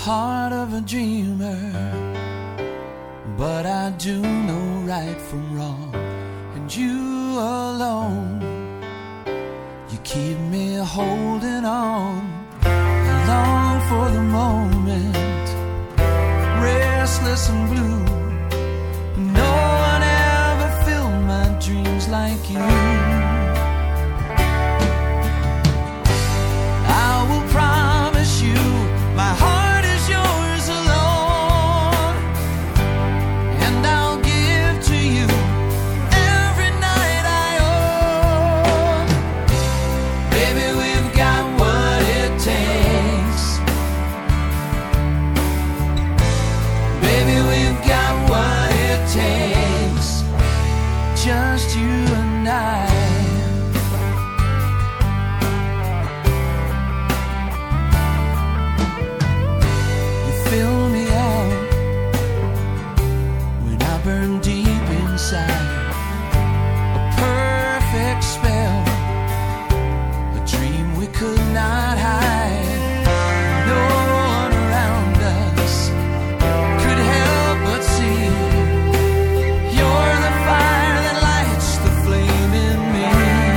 heart of a dreamer, but I do know right from wrong, and you alone, you keep me holding on. I long for the moment, restless and blue, but no one ever filled my dreams like you. I will promise you, my heart is yours alone, and I'll give to you every night I own. Baby, we've got what it takes. Baby, we've got what it takes. Just you and I. Fill me out when I burn deep inside. A perfect spell, a dream we could not hide. No one around us could help but see. You're the fire that lights the flame in me.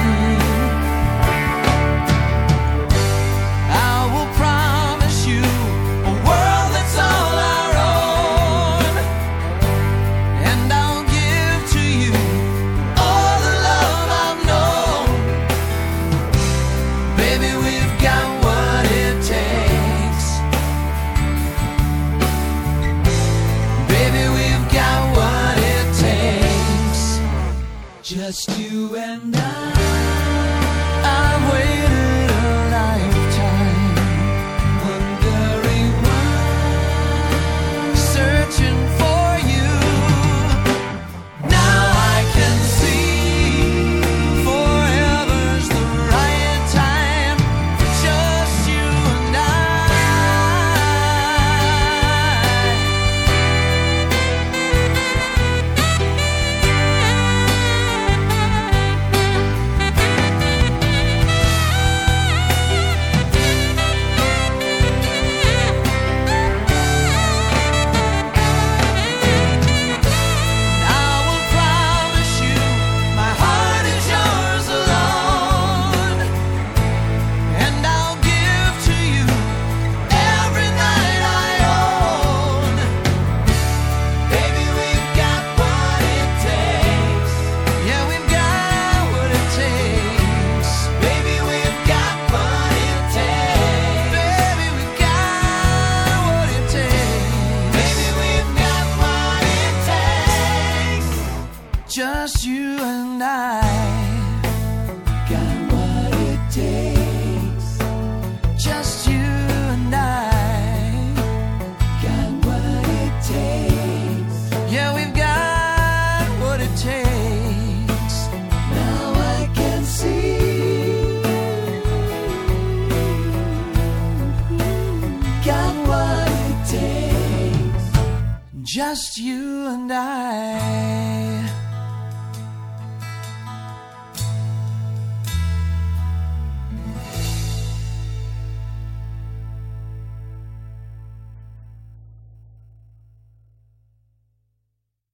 I will promise you a world that's all our own, and I'll give to you all the love I've known. Baby, we've got what it takes. Baby, we've got what it takes. Just you and I waited a lifetime, wondering why, searching for you. Now I can see forever's the right time for just you and I. I will promise you, my heart is yours alone, and I'll give to you every night I own. Baby, we've got what it takes. Yeah, we've got what it takes. Baby, we've got what it takes. Baby, we've got what it takes. Baby, we've got what it takes. Just you and I. Got what it takes. Just you and I. Got what it takes. Yeah, we've got what it takes. Now I can see. Got what it takes. Just you and I.